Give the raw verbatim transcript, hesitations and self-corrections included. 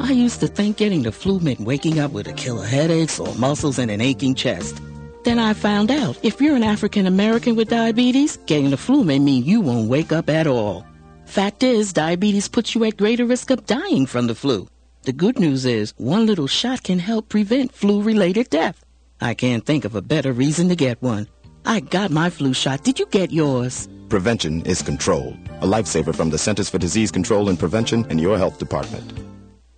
I used to think getting the flu meant waking up with a killer headaches or muscles and an aching chest. Then I found out if you're an African American with diabetes, getting the flu may mean you won't wake up at all. Fact is, diabetes puts you at greater risk of dying from the flu. The good news is, one little shot can help prevent flu-related death. I can't think of a better reason to get one. I got my flu shot. Did you get yours? Prevention is control. A lifesaver from the Centers for Disease Control and Prevention and your health department.